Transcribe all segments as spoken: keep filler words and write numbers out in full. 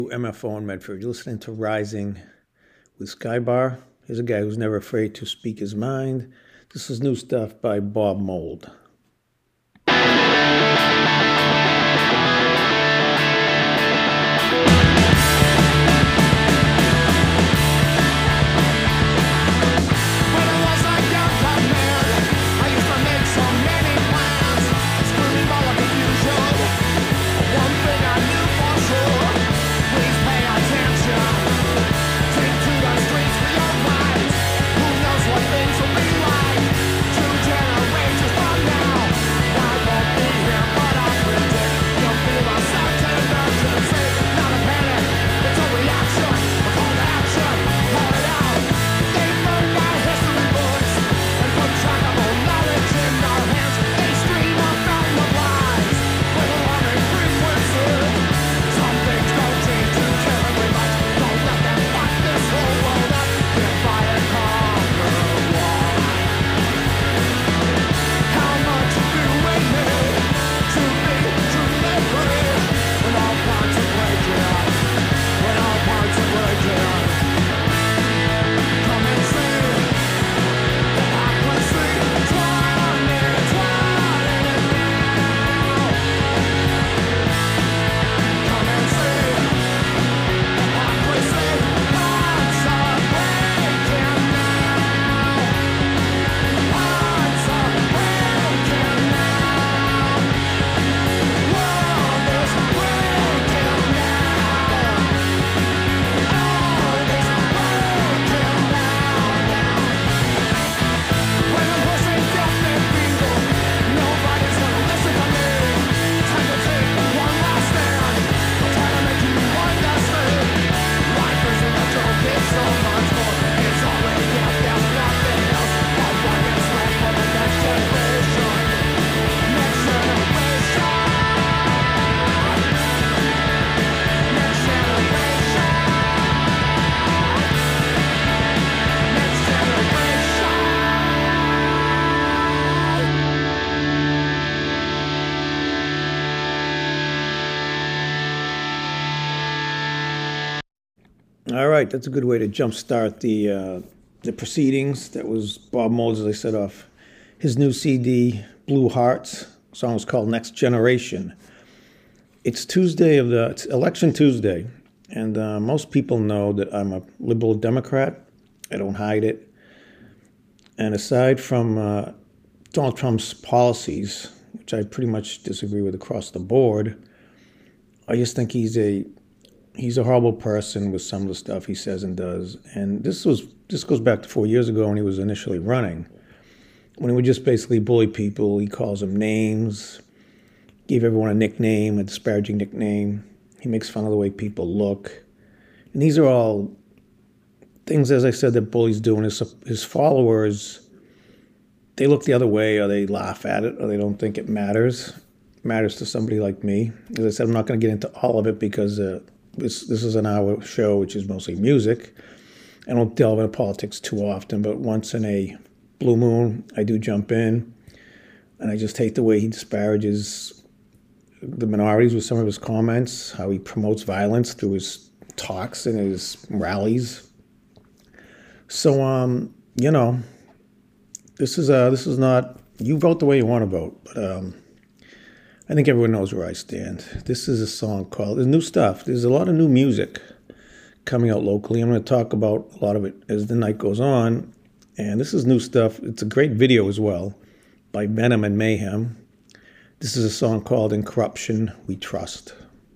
M F O in Medford. You're listening to Rising with Skybar. Here's a guy who's never afraid to speak his mind. This is new stuff by Bob Mould. All right, that's a good way to jumpstart the uh, the proceedings. That was Bob Mould, as I said, off his new C D, Blue Hearts. The song was called Next Generation. It's Tuesday of the it's Election Tuesday, and uh, most people know that I'm a liberal Democrat. I don't hide it. And aside from uh, Donald Trump's policies, which I pretty much disagree with across the board, I just think he's a He's a horrible person with some of the stuff he says and does. And this was this goes back to four years ago when he was initially running, when he would just basically bully people. He calls them names, gave everyone a nickname, a disparaging nickname. He makes fun of the way people look. And these are all things, as I said, that bullies do. And his, his followers, they look the other way, or they laugh at it, or they don't think it matters. It matters to somebody like me. As I said, I'm not going to get into all of it because uh, This this is an hour show, which is mostly music. I don't delve into politics too often, but once in a blue moon, I do jump in. And I just hate the way he disparages the minorities with some of his comments, how he promotes violence through his talks and his rallies. So, um, you know, this is uh, this is not, you vote the way you want to vote, but um, I think everyone knows where I stand. This is a song called, there's new stuff. There's a lot of new music coming out locally. I'm going to talk about a lot of it as the night goes on. And this is new stuff. It's a great video as well by Venom and Mayhem. This is a song called In Corruption We Trust.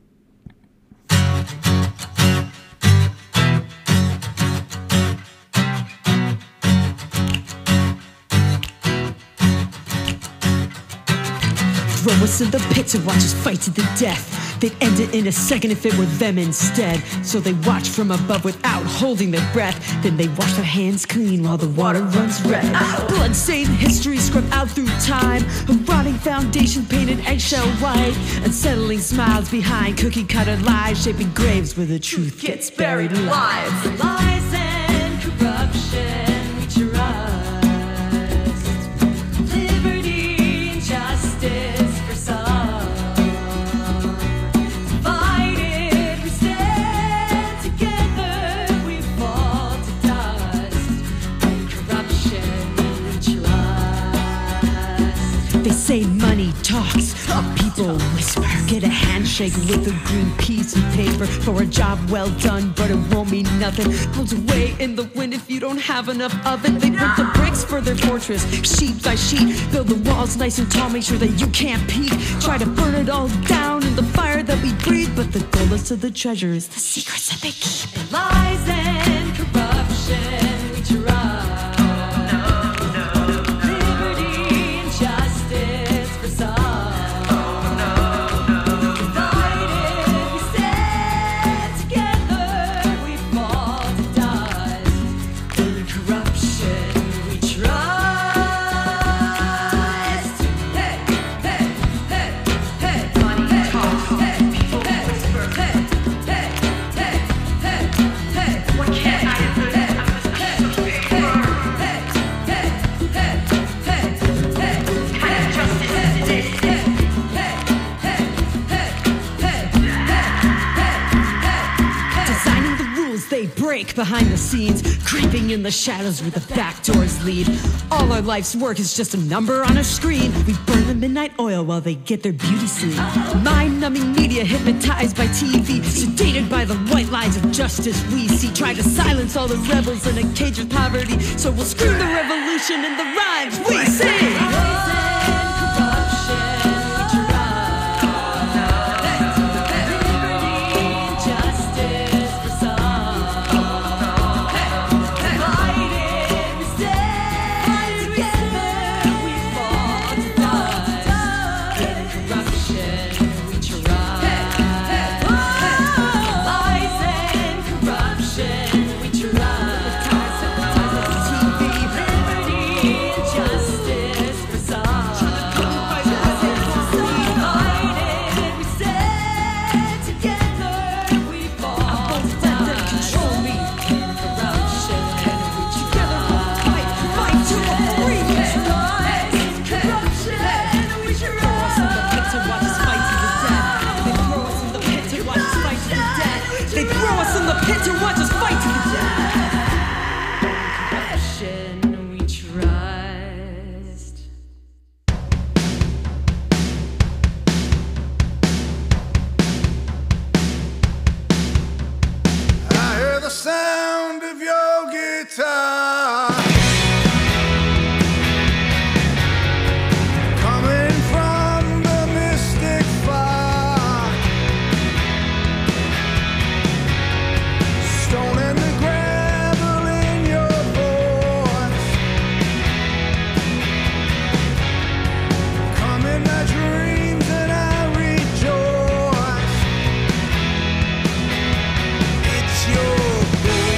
Throw us in the pit to watch us fight to the death. They'd end it in a second if it were them instead. So they watch from above without holding their breath. Then they wash their hands clean while the water runs red. Blood-stained history scrubbed out through time. A rotting foundation painted eggshell white. Unsettling smiles behind cookie-cutter lies. Shaping graves where the truth gets buried alive. Lies and corruption we trust. Liberty and justice for some. Divided we stand. say money talks, a people whisper. Get a handshake with a green piece of paper for a job well done, but it won't mean nothing. Goes away in the wind if you don't have enough of it. They put the bricks for their fortress, sheet by sheet. Build the walls nice and tall, make sure that you can't peek. Try to burn it all down in the fire that we breathe, but the goalless of the treasure is the secrets that they keep. In lies and corruption we try. Liberty and justice for some. Behind the scenes, creeping in the shadows where the back doors lead. All our life's work is just a number on a screen. We burn the midnight oil while they get their beauty sleep. Mind-numbing media hypnotized by T V, sedated by the white lies of justice we see. Try to silence all the rebels in a cage of poverty, so we'll scream the revolution in the rhymes we sing. It's your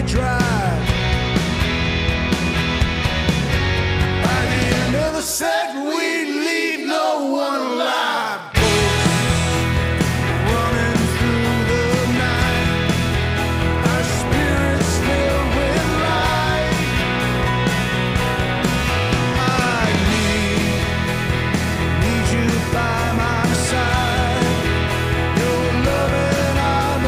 drive. By the end of the set, we leave no one alive. Ghosts running through the night, our spirits filled with light. I need, need you by my side. You're loving, I'm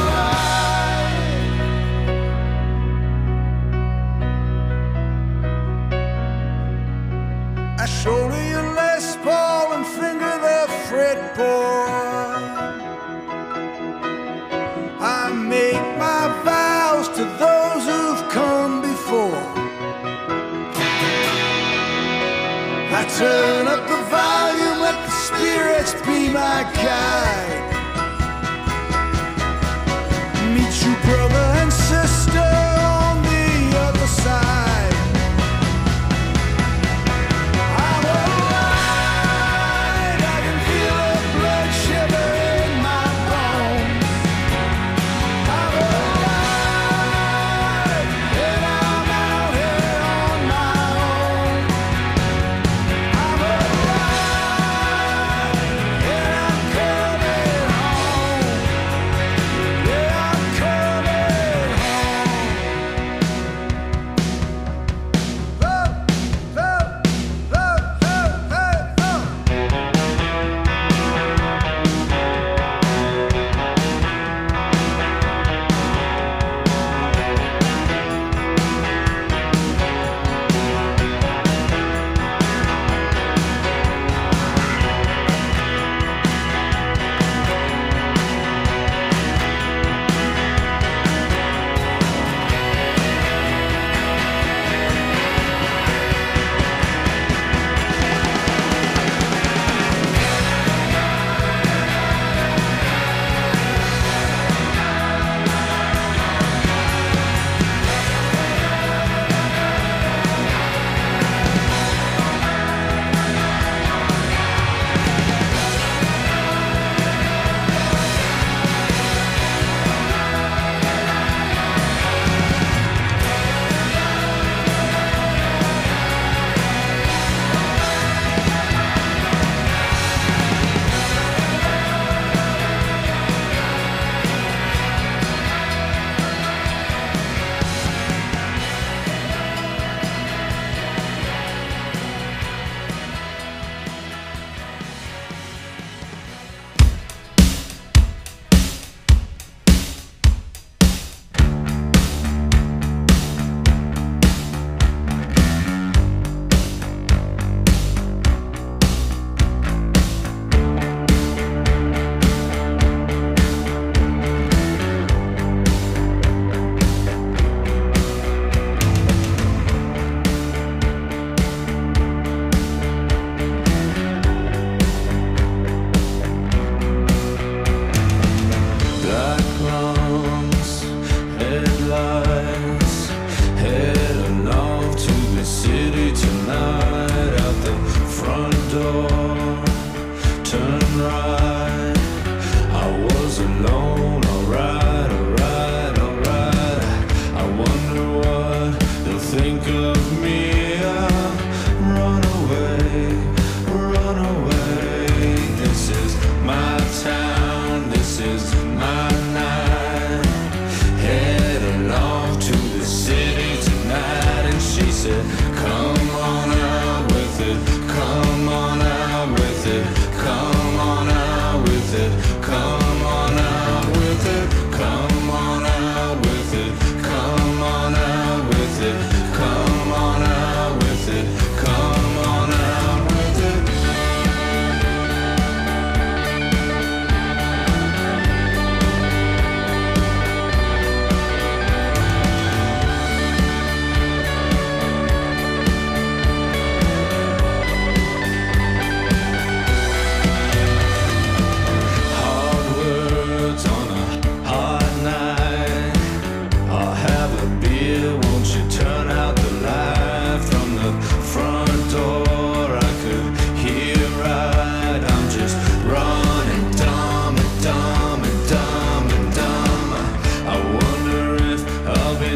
alive. I shoulder your Les Paul and finger the fretboard. I make my vows to those who've come before. I turn up the volume, let the spirits be my guide. Meet you, brother and sister, on the other side. I'm alive, I can feel the blood shiver in my bones. I'm alive, and I'm out here on my own. I'm alive, and I'm coming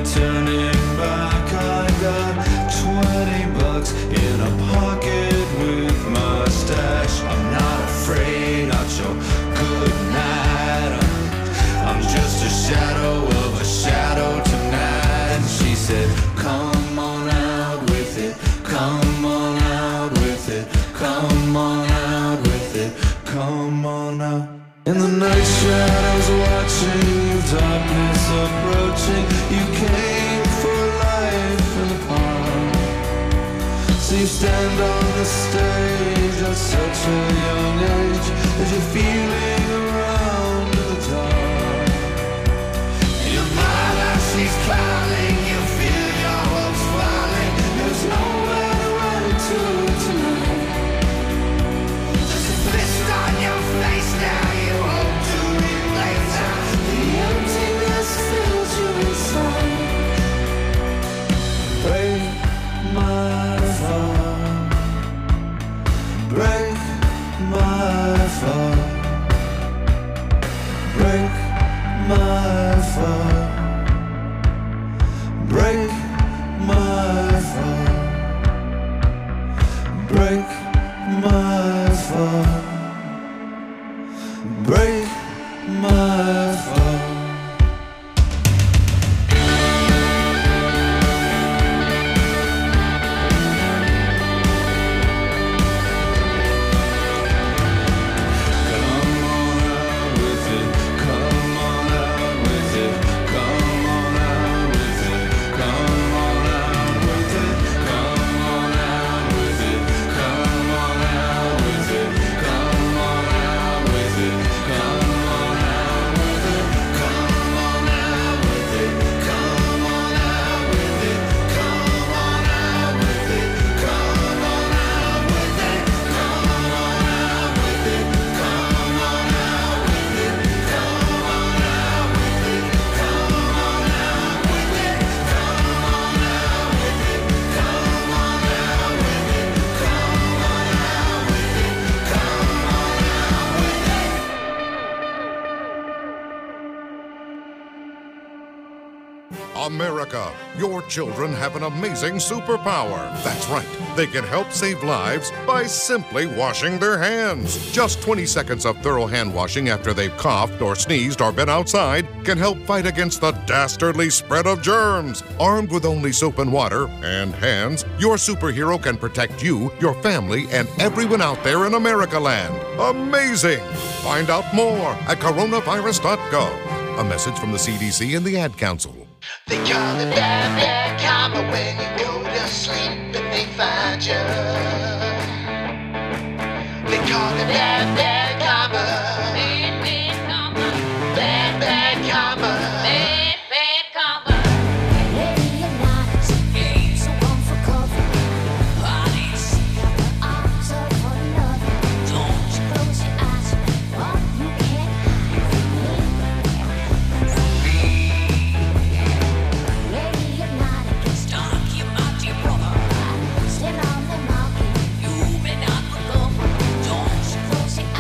turning back. I got twenty bucks in a pocket with my stash. I'm not afraid, not your good night. I'm just a shadow of a shadow tonight. She said, come on out with it, come on out with it, come on out with it, come on out. In the night shadows watching, darkness approaching. You came for life in the park. So you stand on the stage at such a young age, as you're feeling around in the dark. Your mother, she's calling, you feel your hopes falling. There's nowhere to run to tonight. There's a fist on your face now, you hope to replace her. The emptiness fills you inside. Break my fall, break my fall, break my fall, break my fall, break my fall, break my fall. America, your children have an amazing superpower. That's right. They can help save lives by simply washing their hands. Just twenty seconds of thorough hand washing after they've coughed or sneezed or been outside can help fight against the dastardly spread of germs. Armed with only soap and water and hands, your superhero can protect you, your family, and everyone out there in America land. Amazing! Find out more at coronavirus dot gov. A message from the C D C and the Ad Council. They call it bad, bad karma when you go to sleep and they find you. They call it bad, bad karma. Bad, bad karma. Bad, bad karma. Bad, bad karma. Lady of night, games so one for cover. Parties, got the arms up for another. Don't you close your eyes, what you can't hide from me. Lady of night, I can stalk you out your brother. Still on the market, you may not recover. Don't you close your eyes.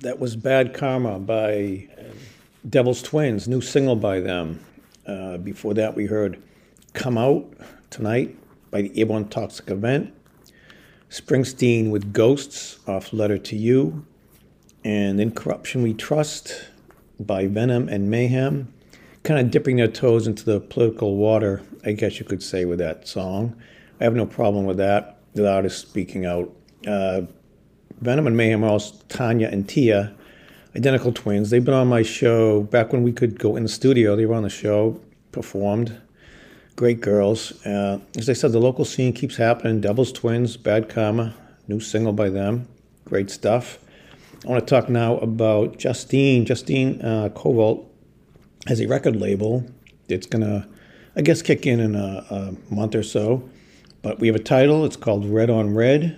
That was Bad Karma by Devil's Twins, new single by them. Uh, before that, we heard Come Out Tonight by the Airborne Toxic Event. Springsteen with Ghosts off Letter to You. And In Corruption We Trust by Venom and Mayhem. Kind of dipping their toes into the political water, I guess you could say, with that song. I have no problem with that, the artist speaking out. Uh, Venom and Mayhem are also Tanya and Tia, identical twins. They've been on my show back when we could go in the studio. They were on the show, performed. Great girls. Uh, as I said, the local scene keeps happening. Devil's Twins, Bad Karma, new single by them. Great stuff. I want to talk now about Justine. Justine uh, Koval has a record label. It's going to, I guess, kick in in a, a month or so. But we have a title. It's called Red on Red.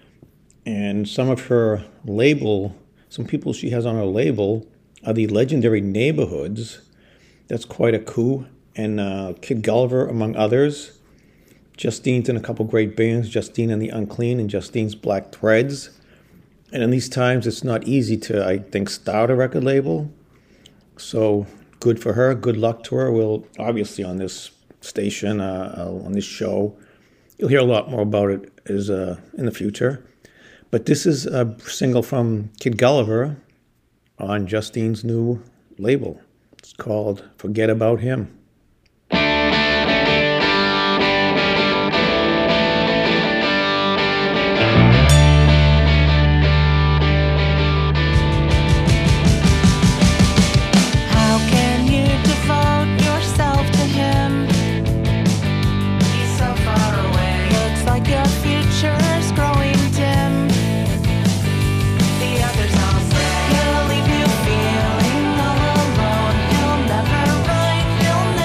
And some of her label, some people she has on her label are the legendary Neighborhoods. That's quite a coup. And uh, Kid Gulliver, among others. Justine's in a couple great bands, Justine and the Unclean and Justine's Black Threads. And in these times, it's not easy to, I think, start a record label. So good for her. Good luck to her. We'll, obviously, on this station, uh, on this show, you'll hear a lot more about it as, uh, in the future. But this is a single from Kid Gulliver on Justine's new label. It's called Forget About Him. He'll leave you feeling all alone. He'll never write, he'll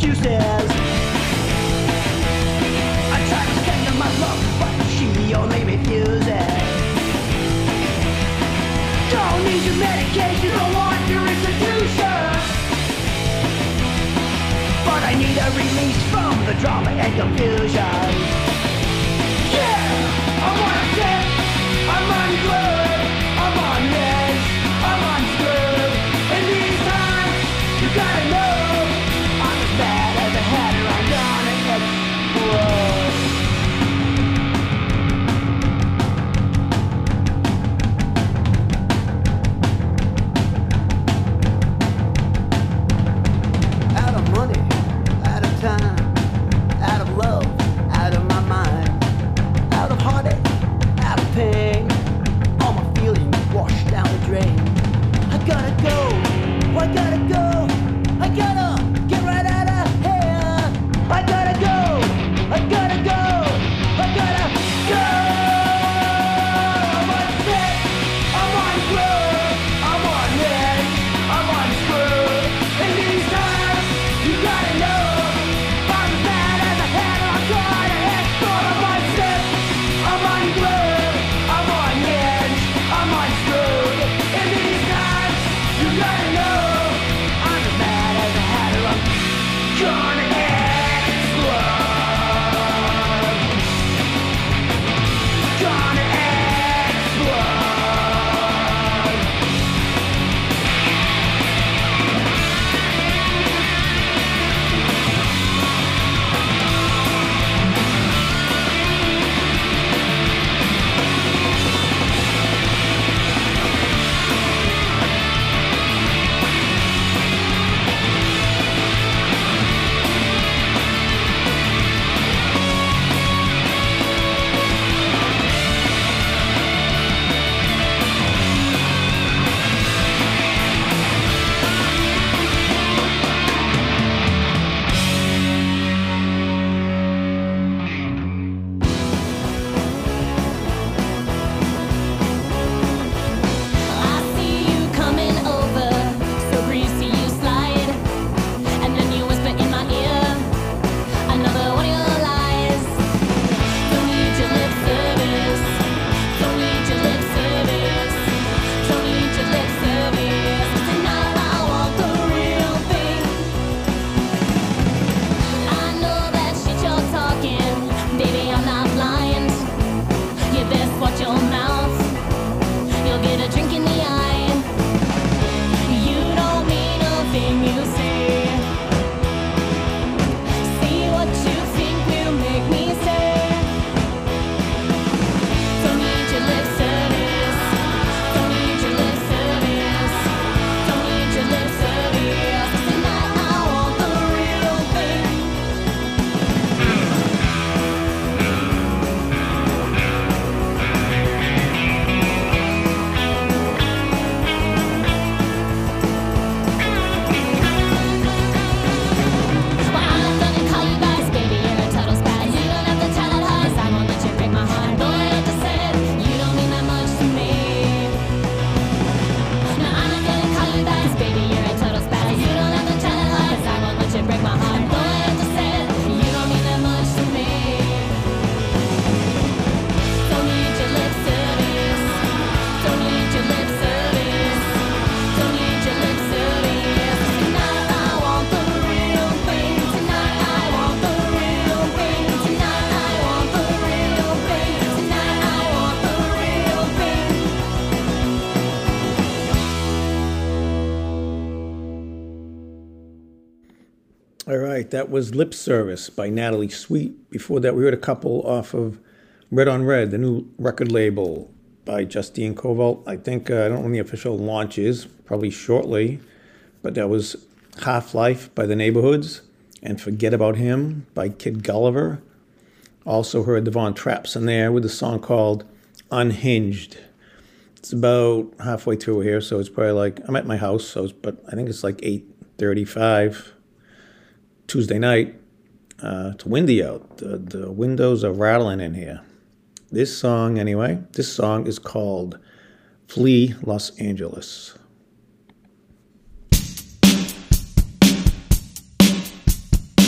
excuses. I tried to send her my love, but she only refuses. Don't need your medication, don't want your institution. But I need a release from the drama and confusion. Yeah, I'm on a tip, I'm unglued, I'm on edge, I'm unscrewed. In these times, you gotta know, I'm as bad as a hatter, I'm gonna explode. Out of money, out of time, out of love, out of my mind, out of heartache, out of pain. All my feelings washed down the drain. I gotta go, I gotta go, I gotta get right out of here. I gotta go, I gotta go, I gotta go. I'm upset, I'm unglued, I'm on edge, I'm unscrewed. In these times, you gotta know, I'm as bad as a hatter, I'm gonna explode. I'm upset, I'm unglued, I'm on edge, I'm unscrewed. In these times, you gotta know, I'm as bad as a hatter, I'm gonna explode. Gonna explode. I see you coming over, so greasy you slide, and then you whisper in my ear another one of your lies. Don't need your lip service, don't need your lip service, don't need your lip service. Tonight I want the real thing. I know that shit you're talking, baby, I'm not blind. You best watch your mouth. You'll get a drink in the eye. You don't mean a thing you say. See what you think will make me say. Don't need your lip service. Don't need your lip service. Don't need your lip service. Tonight I want the real thing. Well, I'm not gonna call you guys, baby, you're a total spaz. You don't have to tell it us, I won't let you break my heart. Boy, I just said, you don't mean that much to me. No, I'm not gonna call you guys, baby, you're a total spaz. You don't have to tell it us, I won't let you break my heart. Boy, I just said, you don't mean that much to me. Don't need your lip service. Don't need your lip service. Don't need your lip service. Tonight I want the real thing. Tonight I want the real thing. Tonight I want the real thing. Tonight I want the real thing. All right, that was Lip Service by Natalie Sweet. Before that, we heard a couple off of Red on Red, the new record label by Justine Koval. I think, uh, I don't know when the official launch is, probably shortly, but that was Half-Life by The Neighborhoods and Forget About Him by Kid Gulliver. Also heard the Von Trapps in there with a song called Unhinged. It's about halfway through here, so it's probably like, I'm at my house, so it's, but I think it's like eight thirty-five Tuesday night. Uh, it's windy out. The, the windows are rattling in here. This song, anyway, this song is called Flee Los Angeles.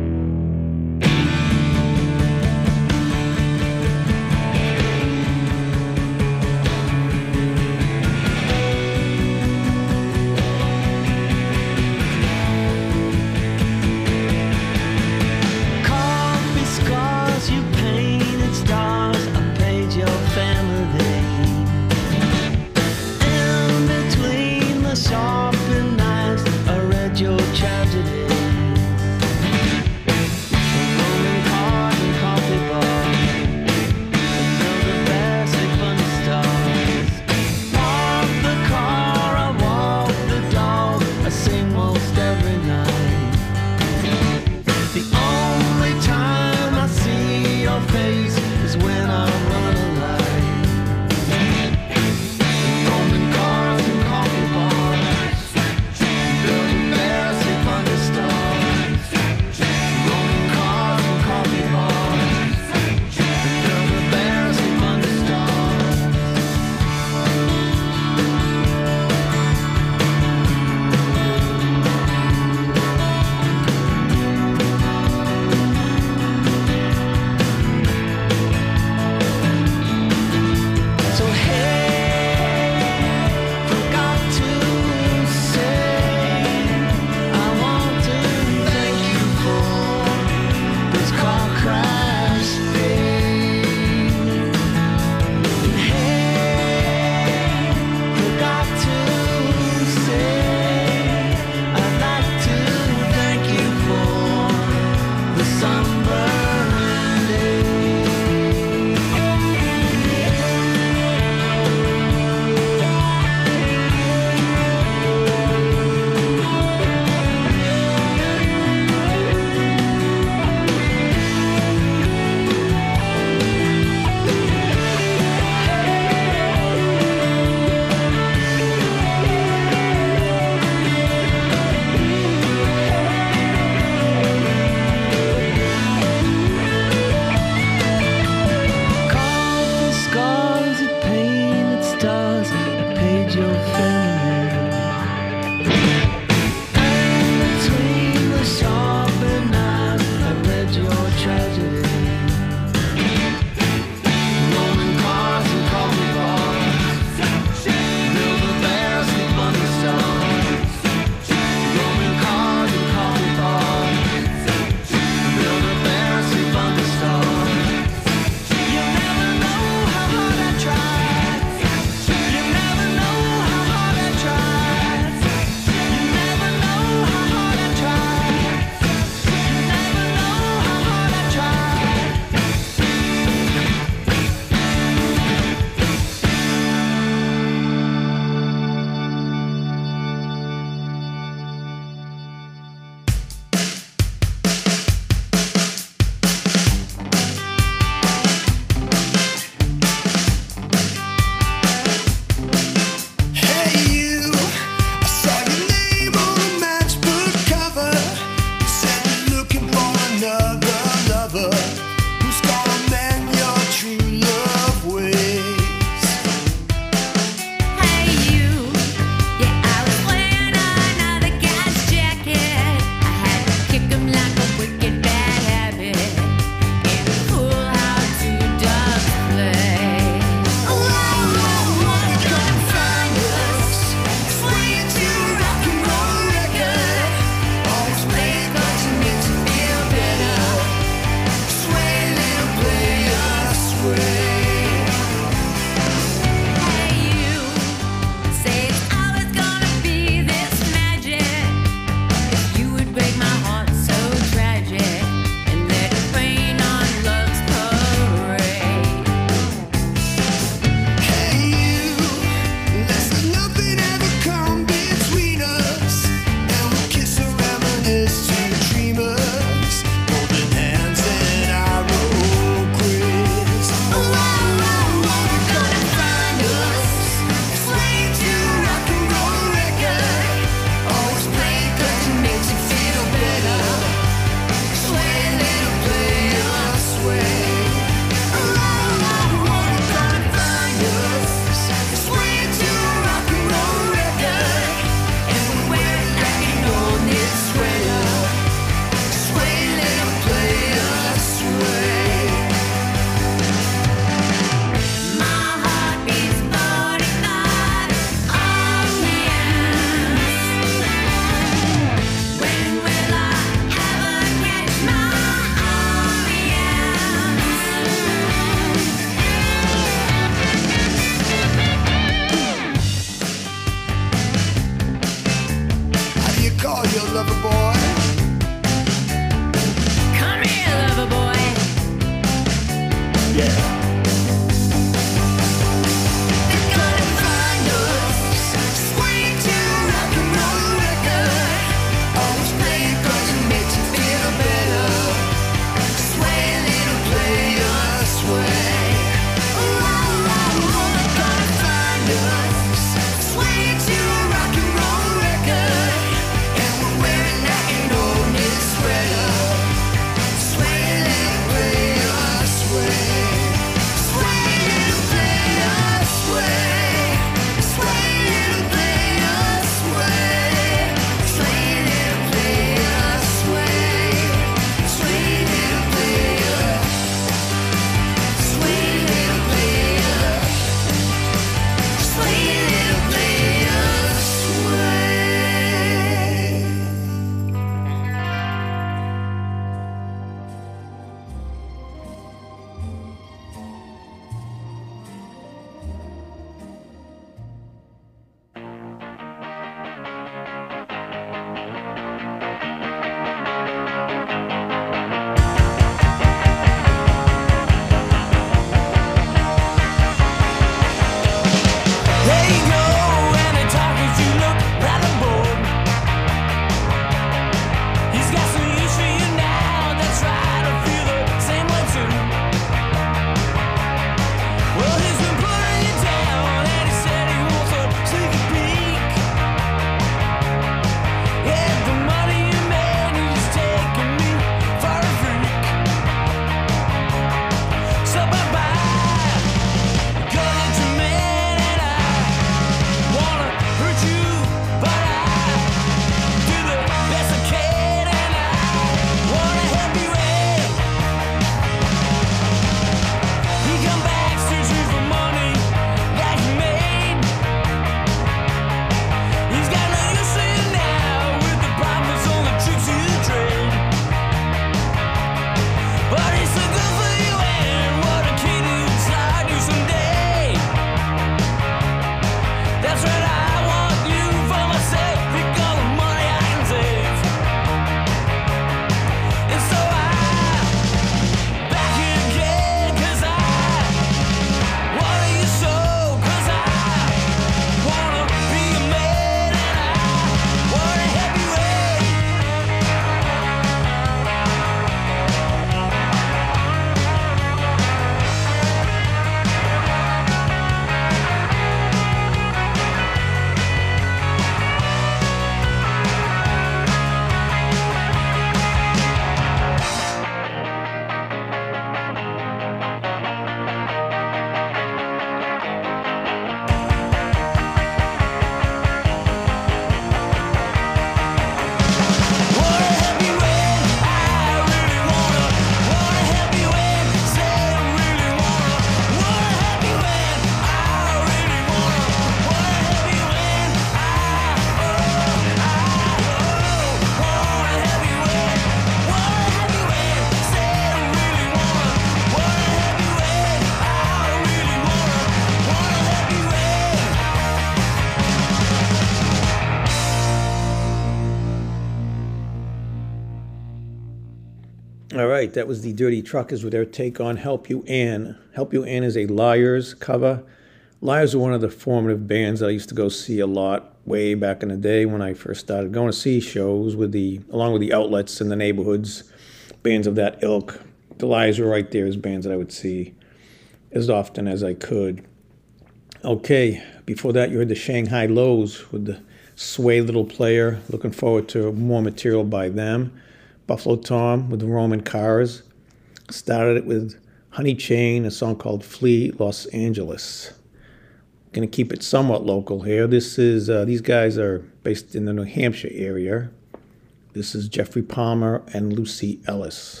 All right, that was the Dirty Truckers with their take on Help You Ann. Help You Ann is a Liars cover. Liars are one of the formative bands that I used to go see a lot way back in the day when I first started going to see shows with the, along with the outlets in the neighborhoods, bands of that ilk. The Liars were right there as bands that I would see as often as I could. Okay, before that you heard the Shanghai Lows with the Sway Little Player. Looking forward to more material by them. Buffalo Tom with the Roman Cars. Started it with Honey Chain, a song called Flee Los Angeles. Going to keep it somewhat local here. This is uh, these guys are based in the New Hampshire area. This is Jeffrey Palmer and Lucy Ellis.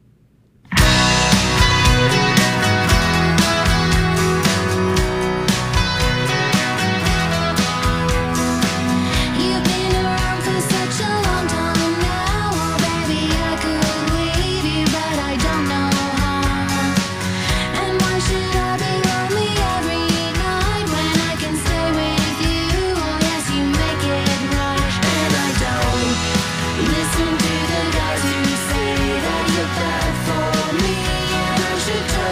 You've been around for such a long time now. Oh, baby, I could leave you, but I don't know how. And why should I be lonely every night when I can stay with you? Oh, yes, you make it right. And I don't listen to the guys who say that you're bad for me, and I should try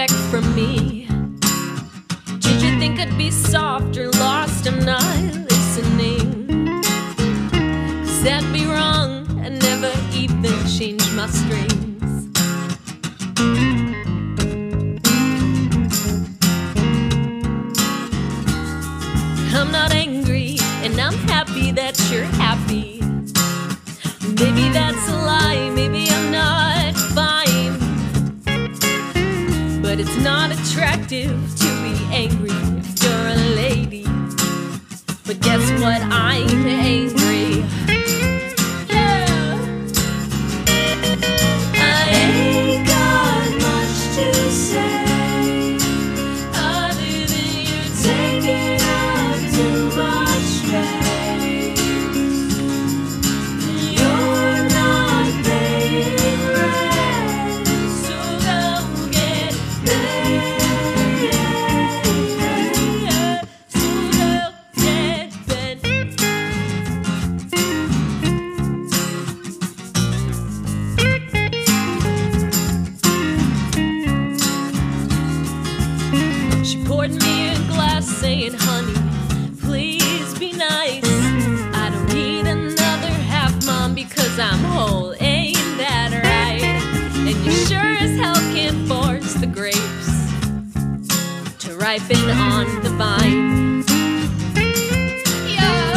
expect from me? Did you think I'd be soft or lost? I'm not listening. Cause that'd be wrong. I never even changed my strings. I'm not angry, and I'm happy that you're happy. Maybe that's a lie, maybe I'm not fine. But it's not attractive to be angry if you're a lady. But guess what? I'm angry. Yeah. I ain't got much to say, other than you're taking up too much space. You're not paying rent, so go get paid. So go get bent. She poured me a glass saying, honey, please be nice. I don't need another half, mom, because I'm whole, ain't that right? And you sure as hell can't force the grapes to ripen on the vine. Yeah.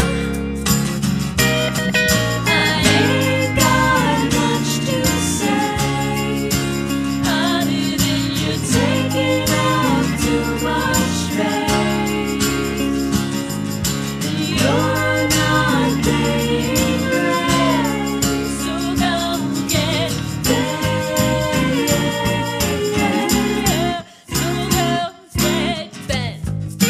I ain't got much to say, other than you're taking up too much space. You're not paying rent, so go get paid. So go get bent.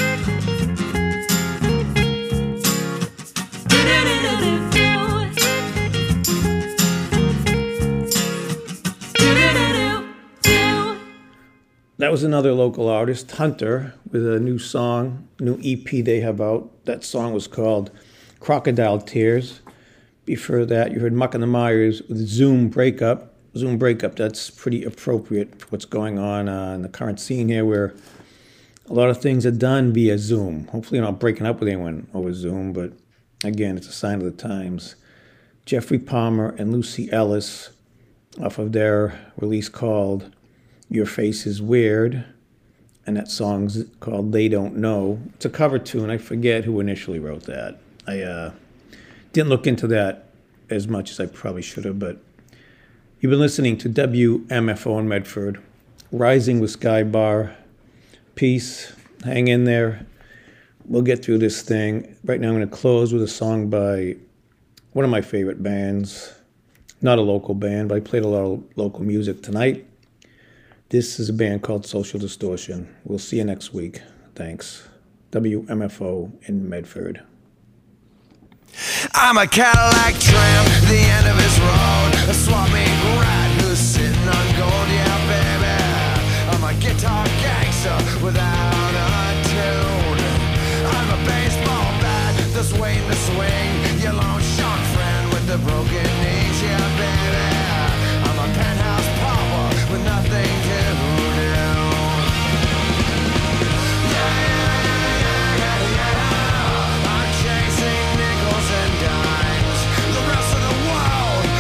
Do-do-do-do. That was another local artist, Hunter, with a new song, new E P they have out. That song was called Crocodile Tears. Before that, you heard Muck and the Myers with Zoom Breakup. Zoom Breakup, that's pretty appropriate for what's going on uh, in the current scene here, where a lot of things are done via Zoom. Hopefully you're not breaking up with anyone over Zoom, but again, it's a sign of the times. Jeffrey Palmer and Lucy Ellis, off of their release called Your Face is Weird, and that song's called They Don't Know. It's a cover tune. I forget who initially wrote that. I uh, didn't look into that as much as I probably should have, but you've been listening to W M F O in Medford, Rising with Sky Bar. Peace. Hang in there. We'll get through this thing. Right now I'm going to close with a song by one of my favorite bands. Not a local band, but I played a lot of local music tonight. This is a band called Social Distortion. We'll see you next week. Thanks. W M F O in Medford. I'm a Cadillac tramp, the end of his road. A swap meet rat who's sitting on gold, yeah, baby. I'm a guitar gangster without a tune. I'm a baseball bat that's waiting to swing. Your long shot friend with the broken knees, yeah, baby. I'm a penthouse pauper with nothing to do. Yeah, yeah, yeah, yeah. I'm chasing nickels and dimes. The rest of the world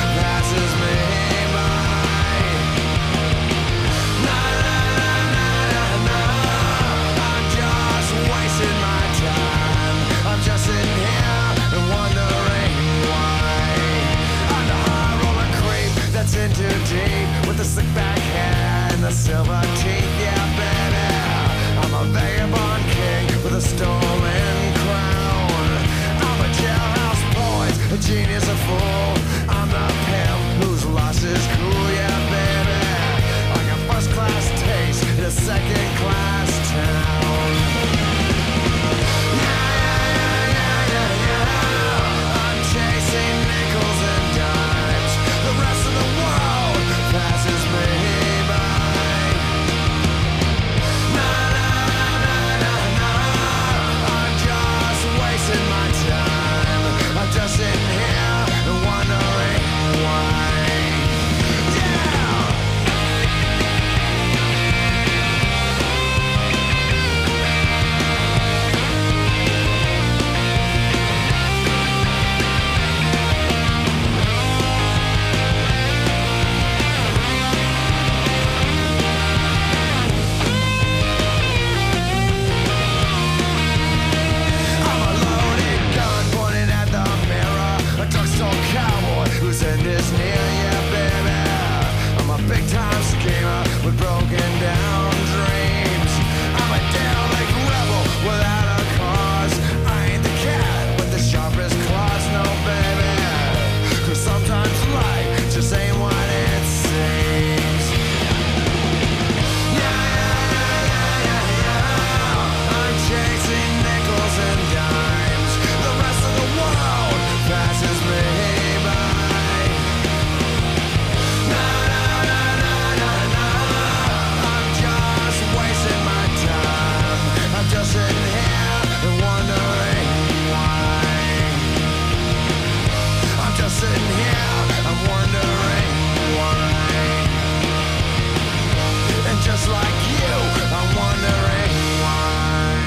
is near, yeah, baby. I'm a big time schemer with broken down dreams. I'm a derelict rebel without a cause. I ain't the cat with the sharpest claws, no, baby. Cause sometimes life just ain't what it seems. Yeah, yeah, yeah, yeah, yeah, yeah. I'm chasing nickels and dimes. The rest of the world passes me by. Na na na na na na. I'm just wasting my time. I'm just sitting here and wondering why. I'm just sitting here, I'm wondering why. And just like you, I'm wondering why.